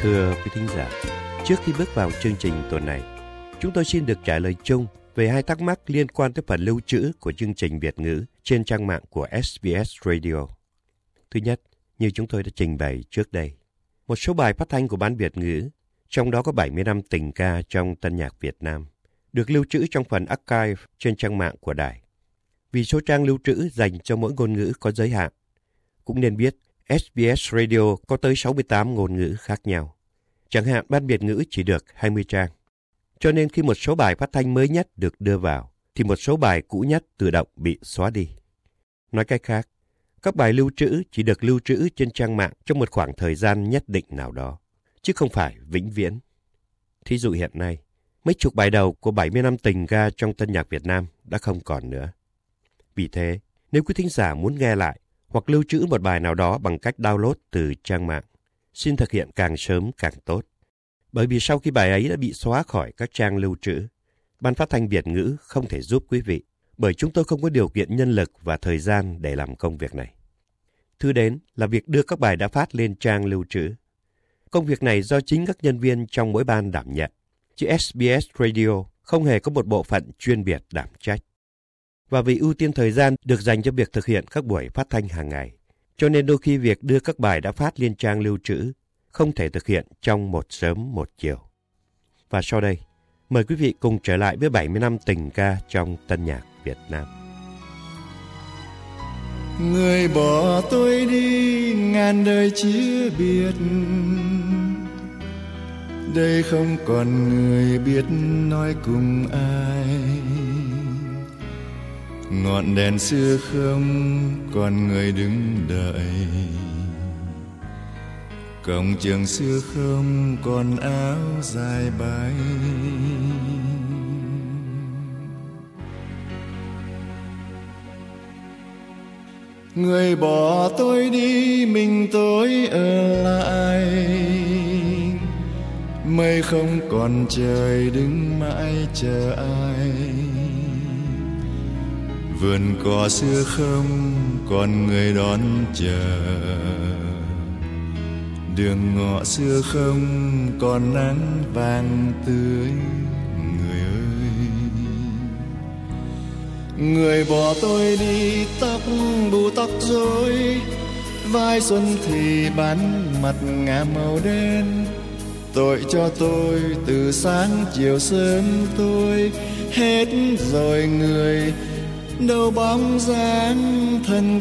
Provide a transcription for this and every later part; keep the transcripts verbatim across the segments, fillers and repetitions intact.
Thưa quý thính giả, trước khi bước vào chương trình tuần này, chúng tôi xin được trả lời chung về hai thắc mắc liên quan tới phần lưu trữ của chương trình Việt ngữ trên trang mạng của ét bê ét Radio. Thứ nhất, như chúng tôi đã trình bày trước đây, một số bài phát thanh của Ban Việt ngữ, trong đó có bảy mươi năm tình ca trong tân nhạc Việt Nam, được lưu trữ trong phần archive trên trang mạng của đài. Vì số trang lưu trữ dành cho mỗi ngôn ngữ có giới hạn, cũng nên biết ét bê ét Radio có tới sáu mươi tám ngôn ngữ khác nhau. Chẳng hạn Ban Việt ngữ chỉ được hai mươi trang. Cho nên khi một số bài phát thanh mới nhất được đưa vào, thì một số bài cũ nhất tự động bị xóa đi. Nói cách khác, các bài lưu trữ chỉ được lưu trữ trên trang mạng trong một khoảng thời gian nhất định nào đó, chứ không phải vĩnh viễn. Thí dụ hiện nay, mấy chục bài đầu của bảy mươi năm tình ca trong tân nhạc Việt Nam đã không còn nữa. Vì thế, nếu quý thính giả muốn nghe lại hoặc lưu trữ một bài nào đó bằng cách download từ trang mạng, xin thực hiện càng sớm càng tốt. Bởi vì sau khi bài ấy đã bị xóa khỏi các trang lưu trữ, Ban Phát thanh Việt ngữ không thể giúp quý vị, bởi chúng tôi không có điều kiện nhân lực và thời gian để làm công việc này. Thứ đến là việc đưa các bài đã phát lên trang lưu trữ. Công việc này do chính các nhân viên trong mỗi ban đảm nhận, chứ ét bê ét Radio không hề có một bộ phận chuyên biệt đảm trách. Và vì ưu tiên thời gian được dành cho việc thực hiện các buổi phát thanh hàng ngày, cho nên đôi khi việc đưa các bài đã phát lên trang lưu trữ không thể thực hiện trong một sớm một chiều. Và sau đây, mời quý vị cùng trở lại với bảy mươi năm tình ca trong tân nhạc Việt Nam. Người bỏ tôi đi ngàn đời chia biệt, đây không còn người biết nói cùng ai. Ngọn đèn xưa không còn người đứng đợi, cổng trường xưa không còn áo dài bay. Người bỏ tôi đi mình tôi ở lại, mây không còn trời đứng mãi chờ ai. Vườn cỏ xưa không còn người đón chờ, đường ngõ xưa không còn nắng vàng tươi. Người ơi, người bỏ tôi đi tóc bù tóc rối, vai xuân thì bán mặt ngả màu đen. Tội cho tôi từ sáng chiều sớm tôi hết rồi người, đâu bóng dáng thân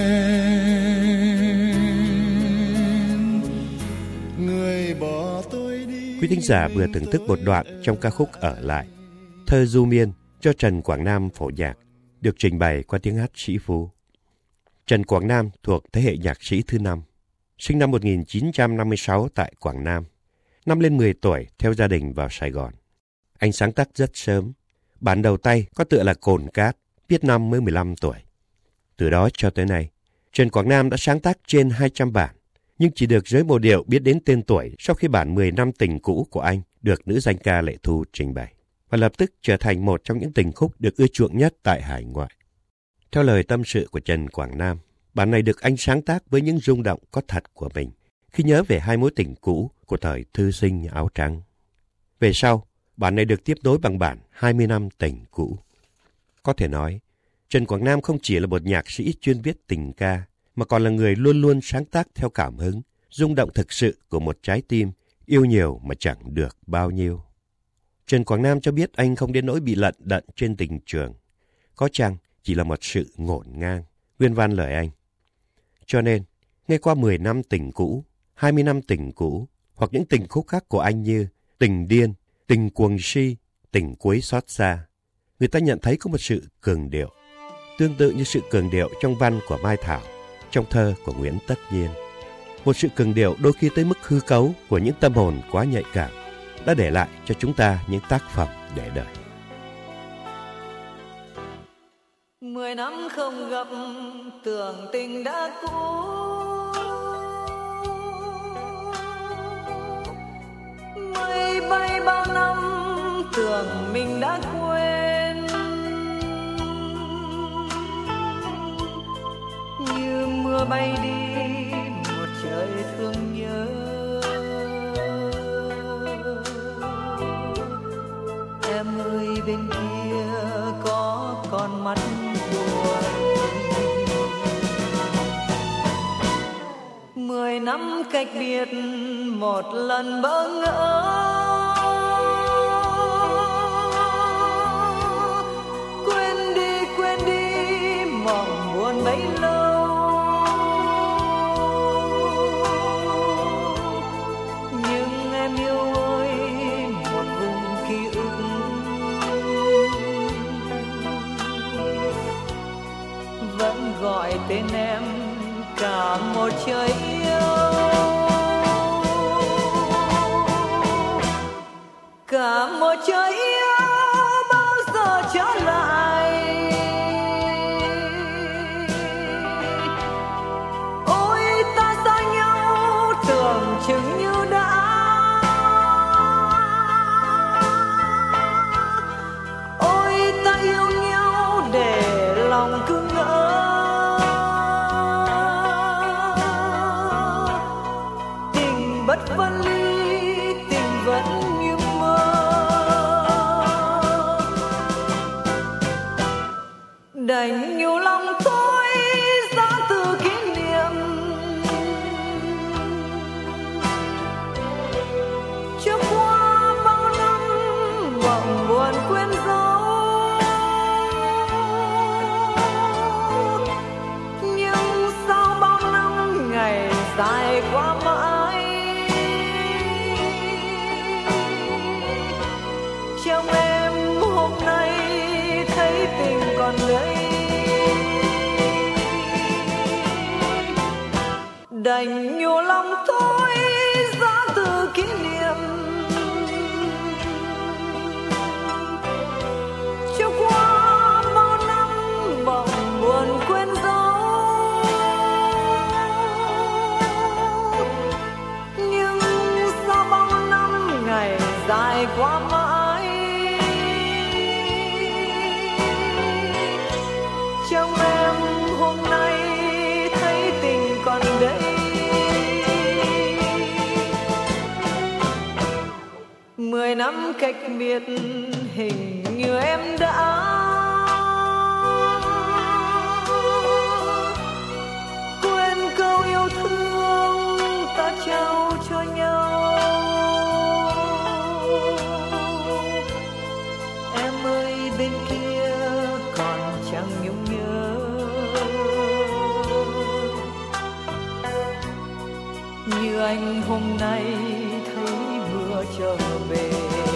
quen. Người bỏ tôi đi. Quý thính giả vừa thưởng thức một đoạn trong ca khúc Ở Lại, thơ Du Miên do Trần Quảng Nam phổ nhạc, được trình bày qua tiếng hát Sĩ Phú. Trần Quảng Nam thuộc thế hệ nhạc sĩ thứ năm, sinh năm một nghìn chín trăm năm mươi sáu tại Quảng Nam. Năm lên mười tuổi theo gia đình vào Sài Gòn. Anh sáng tác rất sớm. Bản đầu tay có tựa là Cồn Cát, viết năm mới mười lăm tuổi. Từ đó cho tới nay, Trần Quảng Nam đã sáng tác trên hai trăm bản, nhưng chỉ được giới mộ điệu biết đến tên tuổi sau khi bản mười năm tình cũ của anh được nữ danh ca Lệ Thu trình bày, và lập tức trở thành một trong những tình khúc được ưa chuộng nhất tại hải ngoại. Theo lời tâm sự của Trần Quảng Nam, bản này được anh sáng tác với những rung động có thật của mình, khi nhớ về hai mối tình cũ của thời thư sinh áo trắng. Về sau, bản này được tiếp nối bằng bản hai mươi năm tình cũ. Có thể nói, Trần Quảng Nam không chỉ là một nhạc sĩ chuyên viết tình ca, mà còn là người luôn luôn sáng tác theo cảm hứng, rung động thực sự của một trái tim yêu nhiều mà chẳng được bao nhiêu. Trần Quảng Nam cho biết anh không đến nỗi bị lận đận trên tình trường, có chăng chỉ là một sự ngổn ngang, nguyên văn lời anh. Cho nên, nghe qua mười năm tình cũ, hai mươi năm tình cũ, hoặc những tình khúc khác của anh như Tình Điên, Tình Cuồng Si, Tình Cuối Xót Xa, người ta nhận thấy có một sự cường điệu, tương tự như sự cường điệu trong văn của Mai Thảo, trong thơ của Nguyễn Tất Nhiên. Một sự cường điệu đôi khi tới mức hư cấu của những tâm hồn quá nhạy cảm, đã để lại cho chúng ta những tác phẩm để đời. Mười năm không gặp, tưởng tình đã cũ, mây bay bao năm, tưởng mình đã quên. Như mưa bay đi, một trời thương nhớ. bên kia có con mắt buồn. Mười năm cách biệt một lần bỡ ngỡ, quên đi quên đi mộng buồn bấy lâu. Nhưng em yêu ơi, một vùng ký ức vẫn gọi tên em cả một trời yêu, cả một trời yêu bao giờ trở lại. Ôi ta xa nhau tưởng chừng như đã, ôi ta yêu nhau để lòng cứ ngỡ. Bất phân ly tình vẫn như mơ, đành nhiều lòng thôi giá từ kỷ niệm. Chưa qua bao năm mộng buồn quên dấu, nhưng sau bao năm ngày dài qua mãi, trong em hôm nay thấy tình còn đây. Đành nhiều lòng thôi giá từ kỷ niệm. Chưa qua bao năm mộng buồn quên dấu, nhưng sau bao năm ngày dài qua mãi, trong em hôm nay thấy tình còn đây. Mười năm cách biệt hình như em đã quên câu yêu thương ta trao cho nhau. Em ơi bên kia còn chẳng nhung nhớ, như anh hôm nay thấy mưa trở về,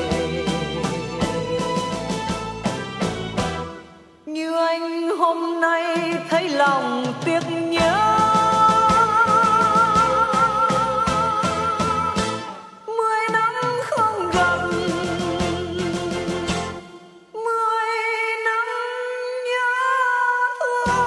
như anh hôm nay thấy lòng tiếc nhớ. Mười năm không gặp, mười năm nhớ thương.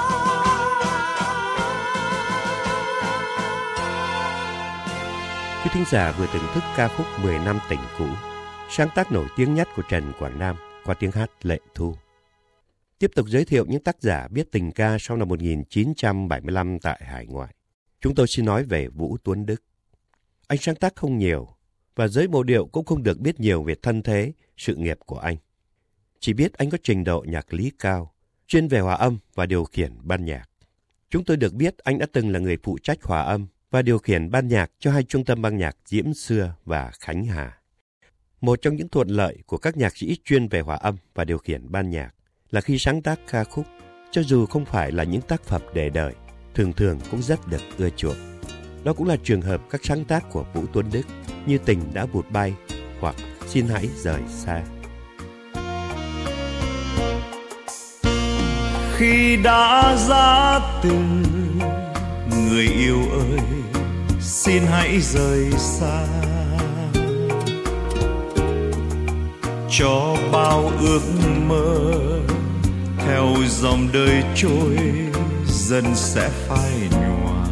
Quý thính giả vừa thưởng thức ca khúc mười năm tình cũ, sáng tác nổi tiếng nhất của Trần Quảng Nam qua tiếng hát Lệ Thu. Tiếp tục giới thiệu những tác giả viết tình ca sau năm một nghìn chín trăm bảy mươi lăm tại hải ngoại. Chúng tôi xin nói về Vũ Tuấn Đức. Anh sáng tác không nhiều, và giới mộ điệu cũng không được biết nhiều về thân thế, sự nghiệp của anh. Chỉ biết anh có trình độ nhạc lý cao, chuyên về hòa âm và điều khiển ban nhạc. Chúng tôi được biết anh đã từng là người phụ trách hòa âm và điều khiển ban nhạc cho hai trung tâm ban nhạc Diễm Xưa và Khánh Hà. Một trong những thuận lợi của các nhạc sĩ chuyên về hòa âm và điều khiển ban nhạc là khi sáng tác ca khúc, cho dù không phải là những tác phẩm để đời, thường thường cũng rất được ưa chuộng. Đó cũng là trường hợp các sáng tác của Vũ Tuấn Đức như Tình Đã Vụt Bay hoặc Xin Hãy Rời Xa. Khi đã ra từ, người yêu ơi, xin hãy rời xa, cho bao ước mơ theo dòng đời trôi dần sẽ phai nhòa.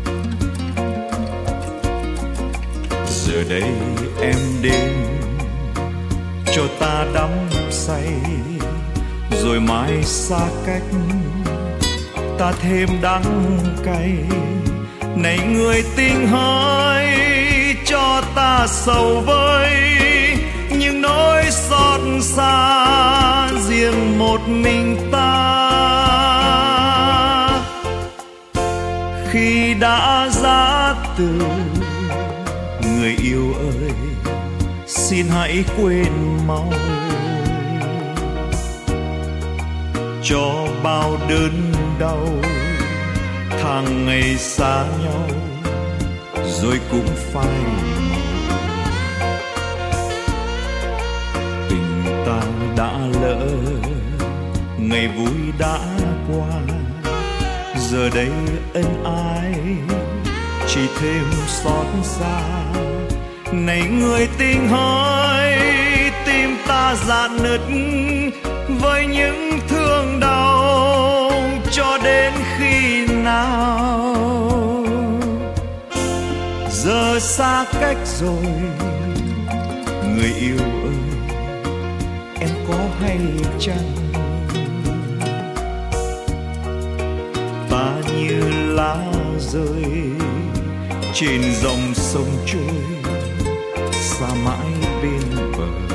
Giờ đây em đến cho ta đắm say, rồi mai xa cách ta thêm đắng cay. Này người tình hỡi, cho ta sầu vơi những nỗi xót phương xa riêng một mình ta. Khi đã ra từ, người yêu ơi, xin hãy quên mau, cho bao đớn đau tháng ngày xa nhau rồi cũng phai màu. Tình ta đã lỡ, ngày vui đã qua, giờ đây ân ái chỉ thêm xót xa. Này người tình hỡi, tim ta rạn nứt với những thương đau cho đến khi nào. Giờ xa cách rồi, người yêu ơi, em có hay chăng? Ta như lá rơi trên dòng sông trôi, xa mãi bên bờ.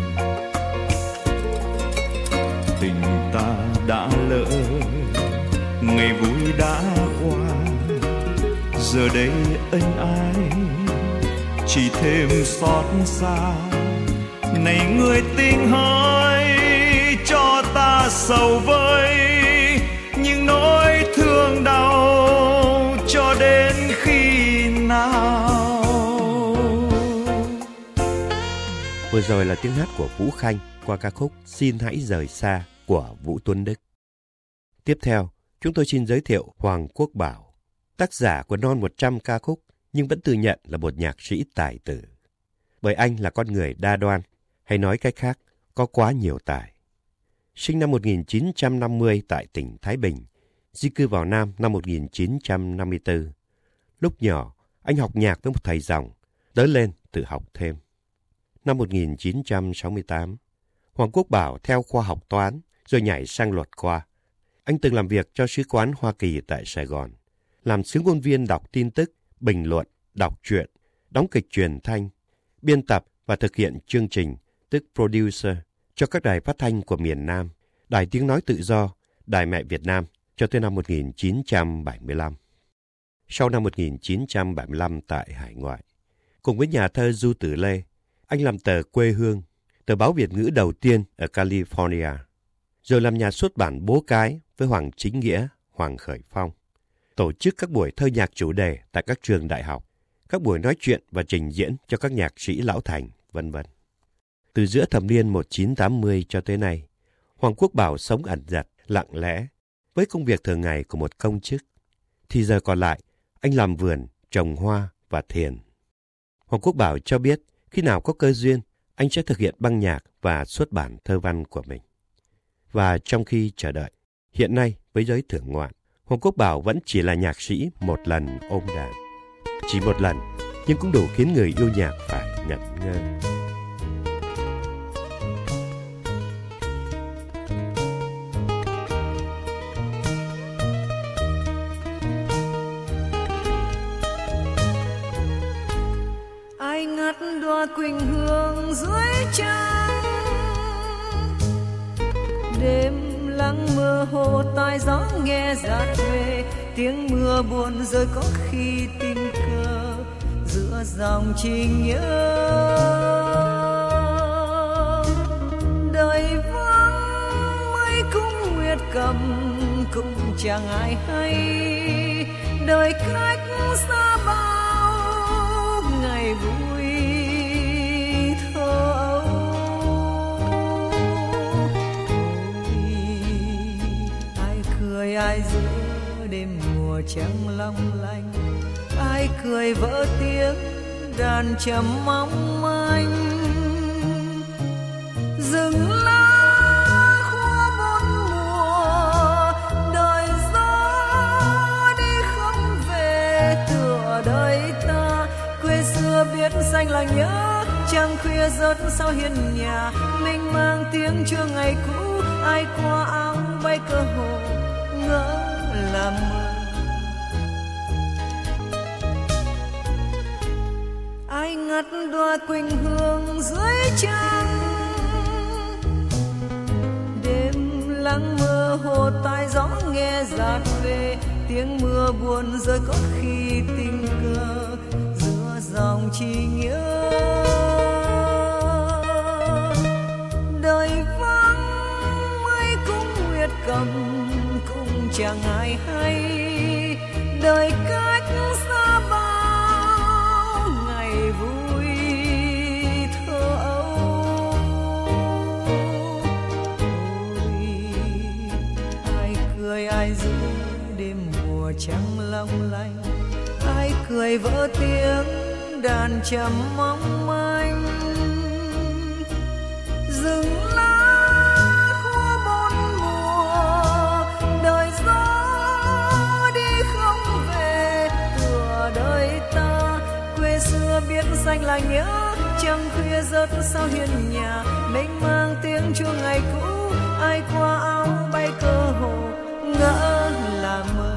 Tình ta đã lỡ, ngày vui đã qua, giờ đây ân ái chỉ thêm xót xa. Này người tình hỡi, cho ta sầu với những nỗi thương đau cho đến khi nào. Vừa rồi là tiếng hát của Vũ Khanh qua ca khúc Xin Hãy Rời Xa của Vũ Tuấn Đức. Tiếp theo, chúng tôi xin giới thiệu Hoàng Quốc Bảo, tác giả của non một trăm ca khúc nhưng vẫn tự nhận là một nhạc sĩ tài tử. Bởi anh là con người đa đoan, hay nói cách khác, có quá nhiều tài. Sinh năm một nghìn chín trăm năm mươi tại tỉnh Thái Bình, di cư vào Nam năm một nghìn chín trăm năm mươi tư. Lúc nhỏ, anh học nhạc với một thầy dòng, lớn lên tự học thêm. Năm một nghìn chín trăm sáu mươi tám, Hoàng Quốc Bảo theo khoa học toán rồi nhảy sang luật khoa. Anh từng làm việc cho Sứ quán Hoa Kỳ tại Sài Gòn, làm xướng ngôn viên đọc tin tức, bình luận, đọc truyện, đóng kịch truyền thanh, biên tập và thực hiện chương trình, tức producer, cho các đài phát thanh của miền Nam, Đài Tiếng Nói Tự Do, Đài Mẹ Việt Nam cho tới năm một nghìn chín trăm bảy mươi lăm. Sau năm một nghìn chín trăm bảy mươi lăm tại hải ngoại, cùng với nhà thơ Du Tử Lê, anh làm tờ Quê Hương, tờ báo Việt ngữ đầu tiên ở California, rồi làm nhà xuất bản Bố Cái với Hoàng Chính Nghĩa, Hoàng Khởi Phong, tổ chức các buổi thơ nhạc chủ đề tại các trường đại học, các buổi nói chuyện và trình diễn cho các nhạc sĩ lão thành, vân vân. Từ giữa thập niên một nghìn chín trăm tám mươi cho tới nay, Hoàng Quốc Bảo sống ẩn dật, lặng lẽ, với công việc thường ngày của một công chức. Thì giờ còn lại, anh làm vườn, trồng hoa và thiền. Hoàng Quốc Bảo cho biết khi nào có cơ duyên, anh sẽ thực hiện băng nhạc và xuất bản thơ văn của mình. Và trong khi chờ đợi, hiện nay với giới thưởng ngoạn, Hoàng Quốc Bảo vẫn chỉ là nhạc sĩ một lần ôm đàn. Chỉ một lần, nhưng cũng đủ khiến người yêu nhạc phải ngẩn ngơ. Ai ngắt đóa quỳnh hương dưới trăng, đêm lắng mơ hồ tai gió nghe rạt về, tiếng mưa buồn rơi có khi tình cờ giữa dòng trình nhớ. Đời vắng mây cũng nguyệt cầm, cũng chẳng ai hay, đời cách xa bao ngày vui thơ ấu. Ai cười ai giữa đêm mùa trăng long lanh, ai cười vỡ tiếng đàn trầm mong manh. Rừng lá khua bốn mùa, đời gió đi không về, tựa đời ta quê xưa biết xanh là nhớ. Trăng khuya rớt sau hiên nhà, mình mang tiếng chưa ngày cũ. Ai qua áo bay cơ hồ ngỡ là mơ. Ai ngắt đóa quỳnh hương dưới trăng, lắng mơ hồ tai gió nghe dạt về, tiếng mưa buồn rơi có khi tình cờ giữa dòng trí nhớ. Đời vắng mây cũng nguyệt cầm cũng chẳng ai hay, đời cách xa bao ngày vui thơ ấu. Ôi, ai cười ai giữa đêm mùa trăng long lanh, ai cười vỡ tiếng đàn trầm mong manh. Rừng lá khô bốn mùa, đời gió đi không về, tựa đời ta quê xưa biết xanh là nhớ. Trăng khuya rớt sao hiên nhà, mênh mang tiếng chuông ngày cũ, ai qua áo bay cơ hồ ngỡ là mơ.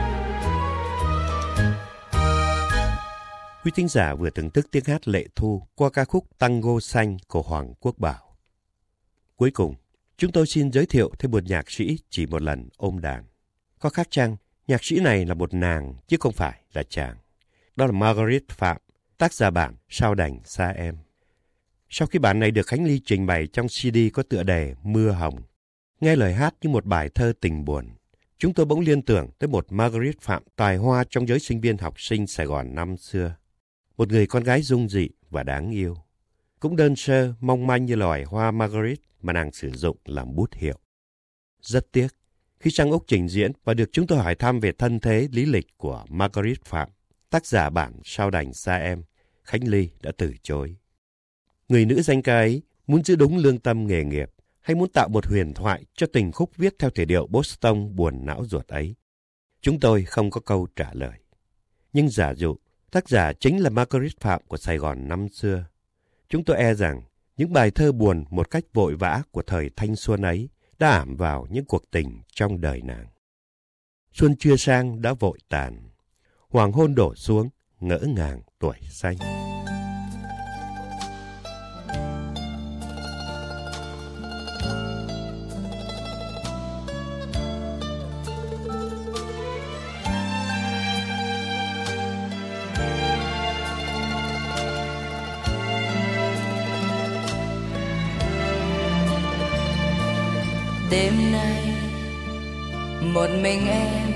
Quý thính giả vừa thưởng thức tiếng hát Lệ Thu qua ca khúc Tango Xanh của Hoàng Quốc Bảo. Cuối cùng, chúng tôi xin giới thiệu thêm một nhạc sĩ chỉ một lần ôm đàn. Có khác chăng, nhạc sĩ này là một nàng chứ không phải là chàng. Đó là Margaret Phạm, tác giả bản Sao Đành Xa Em. Sau khi bản này được Khánh Ly trình bày trong xê đê có tựa đề Mưa Hồng, nghe lời hát như một bài thơ tình buồn, chúng tôi bỗng liên tưởng tới một Margaret Phạm tài hoa trong giới sinh viên học sinh Sài Gòn năm xưa. Một người con gái dung dị và đáng yêu. Cũng đơn sơ, mong manh như loài hoa Margaret mà nàng sử dụng làm bút hiệu. Rất tiếc, khi sang Úc trình diễn và được chúng tôi hỏi thăm về thân thế lý lịch của Margaret Phạm, tác giả bản Sao Đành Xa Em, Khánh Ly đã từ chối. Người nữ danh ca ấy muốn giữ đúng lương tâm nghề nghiệp hay muốn tạo một huyền thoại cho tình khúc viết theo thể điệu Boston buồn não ruột ấy? Chúng tôi không có câu trả lời. Nhưng giả dụ tác giả chính là Margaret Phạm của Sài Gòn năm xưa, chúng tôi e rằng những bài thơ buồn một cách vội vã của thời thanh xuân ấy đã ảm vào những cuộc tình trong đời nàng. Xuân chưa sang đã vội tàn, hoàng hôn đổ xuống ngỡ ngàng tuổi xanh. Đêm nay một mình em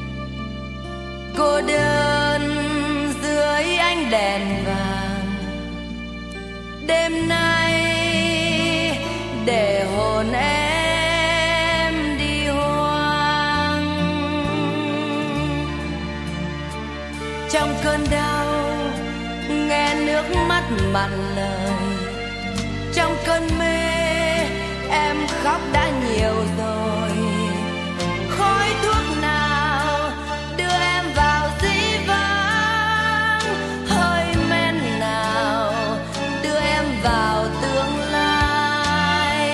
cô đơn dưới ánh đèn vàng. Đêm nay để hồn em đi hoang. Trong cơn đau nghe nước mắt mặn lời, trong cơn mê em khóc đã nhiều rồi. Khói thuốc nào đưa em vào dĩ vãng, hơi men nào đưa em vào tương lai.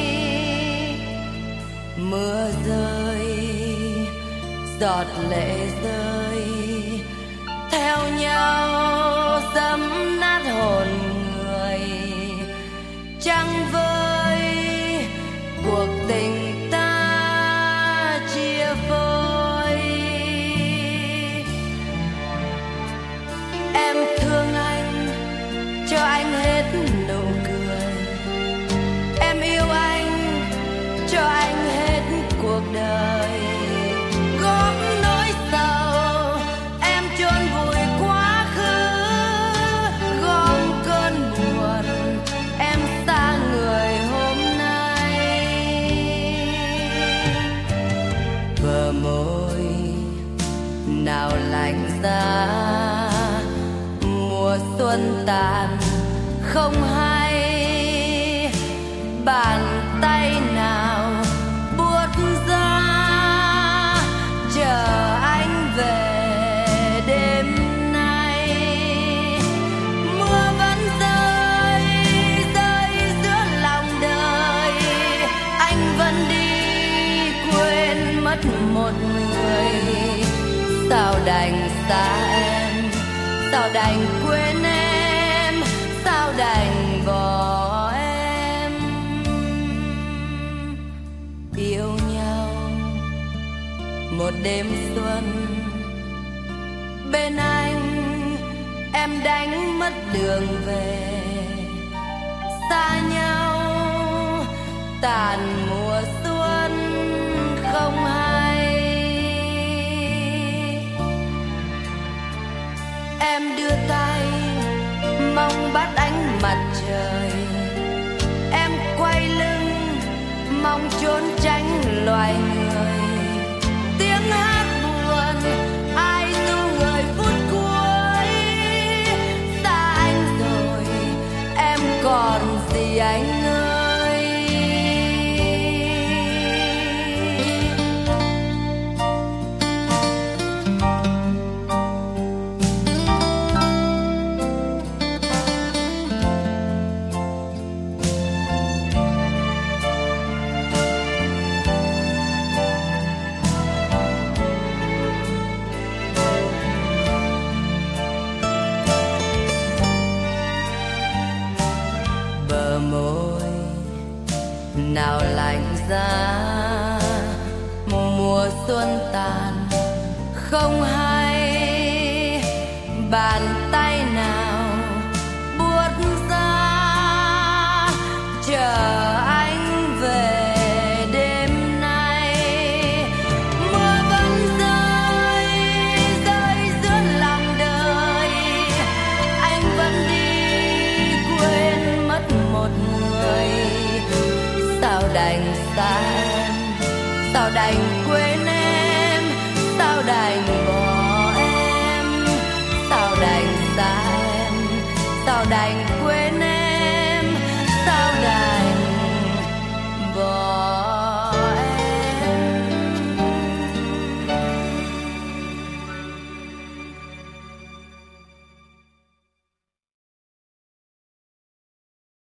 Mưa rơi, giọt lệ rơi, theo nhau dẫm nát hồn người. Trăng vơi cuộc tình ta chia phôi. Em thương anh cho anh hết nụ cười, em yêu anh cho anh hết cuộc đời. Góp nỗi sầu em chôn vùi quá khứ, gom cơn buồn em xa người hôm nay. Bờ môi nào lạnh giá, mùa xuân tàn không hay. Bàn tay nào buốt ra chờ anh về đêm nay. Mưa vẫn rơi rơi giữa lòng đời, anh vẫn đi quên mất một người. Sao đành xa em, sao đành quên em, sao đành bỏ em. Yêu một đêm xuân. Bên anh em đánh mất đường về, xa nhau tàn mùa xuân không hay. Em đưa tay mong bắt ánh mặt trời, em quay lưng mong trốn tránh loài người. Tiếng hát buồn ai tu người phút cuối, xa anh rồi em còn gì anh ơi. Nào lạnh giá mùa xuân tàn không hay, bàn tay nào buốt ra chờ anh về đêm nay. Mưa vẫn rơi rơi giữa lòng đời, anh vẫn đi quên mất một người. Sao đành xa em, sao đành quên em, sao đành bỏ em, sao đành xa em, sao đành quên em.